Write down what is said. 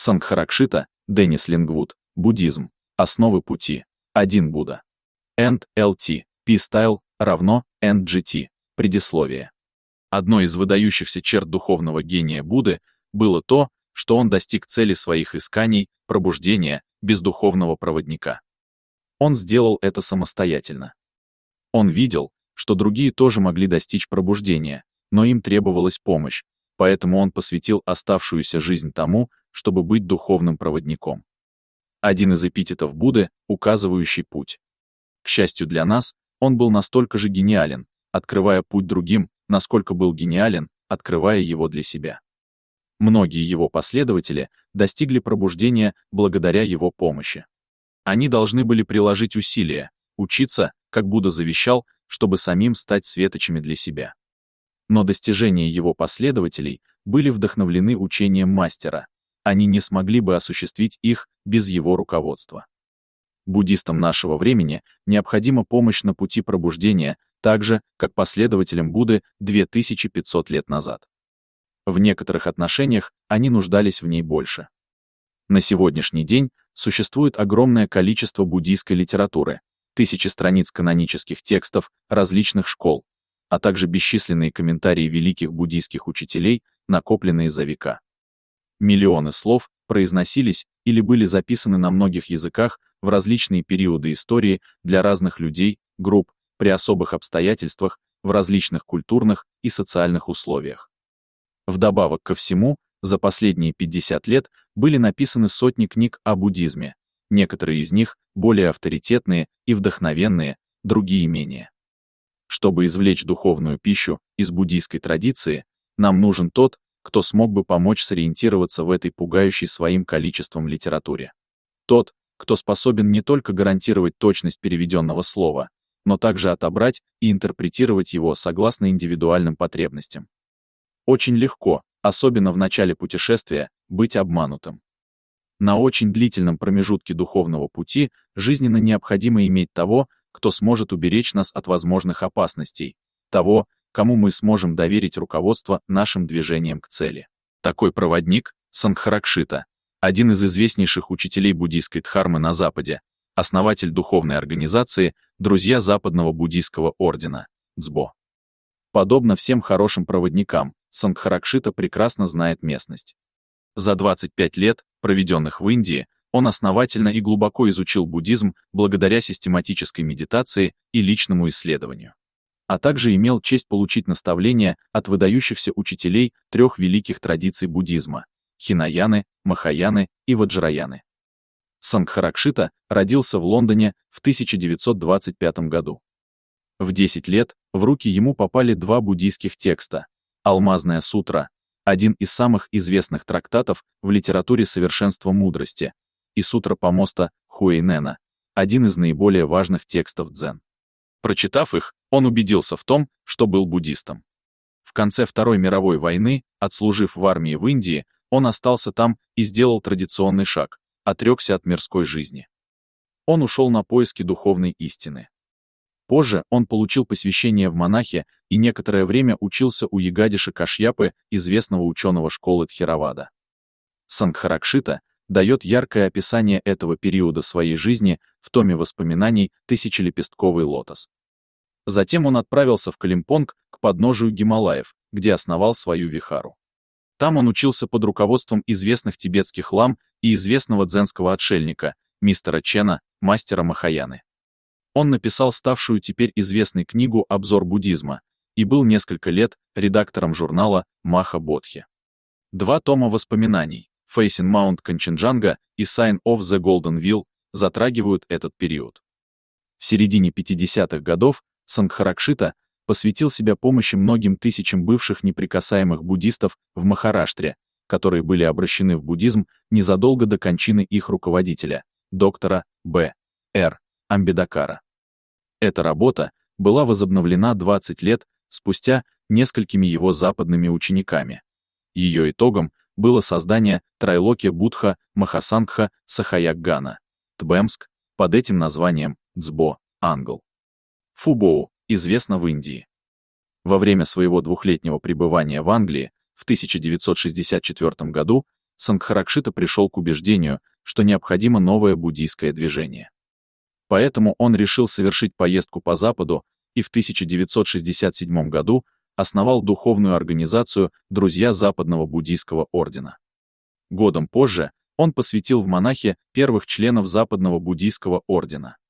Сангхаракшита, Деннис Лингвуд, буддизм, основы пути, 1 Будда. End LT, P-Style, равно, NGT, предисловие. Одной из выдающихся черт духовного гения Будды было то, что он достиг цели своих исканий, пробуждения, без духовного проводника. Он сделал это самостоятельно. Он видел, что другие тоже могли достичь пробуждения, но им требовалась помощь, поэтому он посвятил оставшуюся жизнь тому, чтобы быть духовным проводником. Один из эпитетов Будды, указывающий путь. К счастью для нас, он был настолько же гениален, открывая путь другим, насколько был гениален, открывая его для себя. Многие его последователи достигли пробуждения благодаря его помощи. Они должны были приложить усилия, учиться, как Будда завещал, чтобы самим стать светочами для себя. Но достижения его последователей были вдохновлены учением мастера, они не смогли бы осуществить их без его руководства. Буддистам нашего времени необходима помощь на пути пробуждения, так же, как последователям Будды 2500 лет назад. В некоторых отношениях они нуждались в ней больше. На сегодняшний день существует огромное количество буддийской литературы, тысячи страниц канонических текстов различных школ, а также бесчисленные комментарии великих буддийских учителей, накопленные за века. Миллионы слов произносились или были записаны на многих языках в различные периоды истории для разных людей, групп, при особых обстоятельствах, в различных культурных и социальных условиях. Вдобавок ко всему, за последние 50 лет были написаны сотни книг о буддизме, некоторые из них более авторитетные и вдохновенные, другие менее. Чтобы извлечь духовную пищу из буддийской традиции, нам нужен тот, кто смог бы помочь сориентироваться в этой пугающей своим количеством литературе. Тот, кто способен не только гарантировать точность переведенного слова, но также отобрать и интерпретировать его согласно индивидуальным потребностям. Очень легко, особенно в начале путешествия, быть обманутым. На очень длительном промежутке духовного пути жизненно необходимо иметь того, кто сможет уберечь нас от возможных опасностей, того, кому мы сможем доверить руководство нашим движением к цели. Такой проводник — Сангхаракшита, один из известнейших учителей буддийской дхармы на Западе, основатель духовной организации «Друзья Западного буддийского ордена» Дзбо. Подобно всем хорошим проводникам, Сангхаракшита прекрасно знает местность. За 25 лет, проведенных в Индии, он основательно и глубоко изучил буддизм благодаря систематической медитации и личному исследованию. А также имел честь получить наставления от выдающихся учителей 3 великих традиций буддизма — Хинаяны, Махаяны и Ваджраяны. Сангхаракшита родился в Лондоне в 1925 году. В 10 лет в руки ему попали 2 буддийских текста — «Алмазная сутра», один из самых известных трактатов в литературе совершенства мудрости, и «Сутра помоста» Хуэйнэна, один из наиболее важных текстов дзен. Прочитав их, он убедился в том, что был буддистом. В конце Второй мировой войны, отслужив в армии в Индии, он остался там и сделал традиционный шаг — отрекся от мирской жизни. Он ушел на поиски духовной истины. Позже он получил посвящение в монахи и некоторое время учился у Ягадиши Кашьяпы, известного ученого школы Тхеравада. Сангхаракшита дает яркое описание этого периода своей жизни в томе воспоминаний «Тысячелепестковый лотос». Затем он отправился в Калимпонг к подножию Гималаев, где основал свою вихару. Там он учился под руководством известных тибетских лам и известного дзенского отшельника, мистера Чена, мастера Махаяны. Он написал ставшую теперь известной книгу «Обзор буддизма» и был несколько лет редактором журнала «Маха Бодхи». 2 тома воспоминаний «Facing Mount Kanchenjunga» и «Sign of the Golden Wheel» затрагивают этот период. В середине 50-х годов Сангхаракшита посвятил себя помощи многим тысячам бывших неприкасаемых буддистов в Махараштре, которые были обращены в буддизм незадолго до кончины их руководителя, доктора Б. Р. Амбедакара. Эта работа была возобновлена 20 лет спустя несколькими его западными учениками. Ее итогом было создание Трайлокия Будха Махасангха Сахаяггана, Тбемск, под этим названием Дзбо, Англ. Фубоу, известно в Индии. Во время своего 2-летнего пребывания в Англии в 1964 году Сангхаракшита пришел к убеждению, что необходимо новое буддийское движение. Поэтому он решил совершить поездку по Западу и в 1967 году основал духовную организацию «Друзья Западного буддийского ордена». Годом позже он посвятил в монахи первых членов Западного буддийского ордена.